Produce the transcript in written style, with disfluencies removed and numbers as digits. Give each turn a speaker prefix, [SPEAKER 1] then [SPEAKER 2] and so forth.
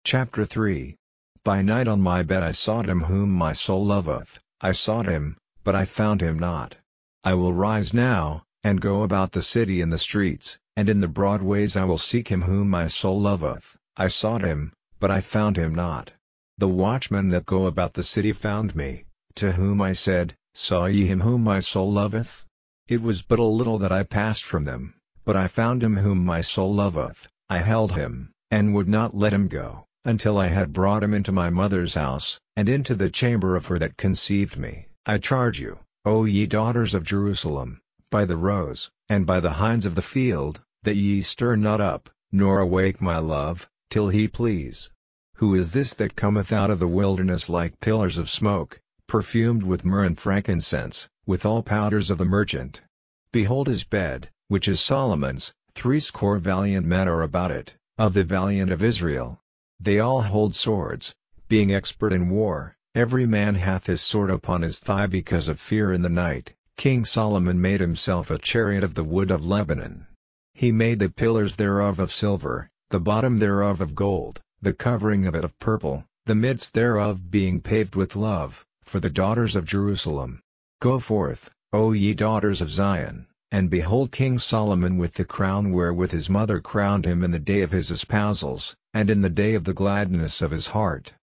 [SPEAKER 1] Chapter 3 By night on my bed I sought him whom my soul loveth, I sought him, but I found him not. I will rise now, and go about the city in the streets, and in the broad ways I will seek him whom my soul loveth, I sought him, but I found him not. The watchmen that go about the city found me, to whom I said, Saw ye him whom my soul loveth? It was but a little that I passed from them, but I found him whom my soul loveth, I held him, and would not let him go, until I had brought him into my mother's house, and into the chamber of her that conceived me. I charge you, O ye daughters of Jerusalem, by the roes, and by the hinds of the field, that ye stir not up, nor awake my love, till he please. Who is this that cometh out of the wilderness like pillars of smoke, perfumed with myrrh and frankincense, with all powders of the merchant? Behold his bed, which is Solomon's, 80 valiant men are about it, of the valiant of Israel. They all hold swords, being expert in war, every man hath his sword upon his thigh because of fear in the night. King Solomon made himself a chariot of the wood of Lebanon. He made the pillars thereof of silver, the bottom thereof of gold, the covering of it of purple, the midst thereof being paved with love, for the daughters of Jerusalem. Go forth, O ye daughters of Zion, and behold King Solomon with the crown wherewith his mother crowned him in the day of his espousals, and in the day of the gladness of his heart.